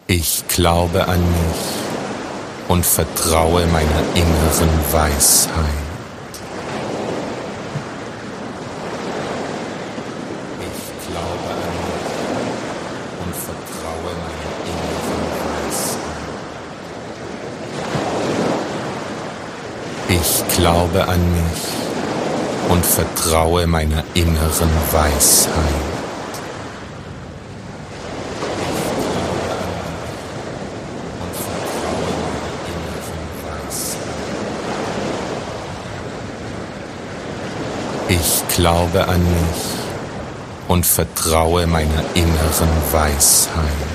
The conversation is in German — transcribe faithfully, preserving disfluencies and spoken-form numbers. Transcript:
Ich glaube an mich und vertraue meiner inneren Weisheit. Ich glaube an mich und vertraue meiner inneren Weisheit. Ich glaube an mich und vertraue meiner inneren Weisheit. Ich glaube an mich und vertraue meiner inneren Weisheit.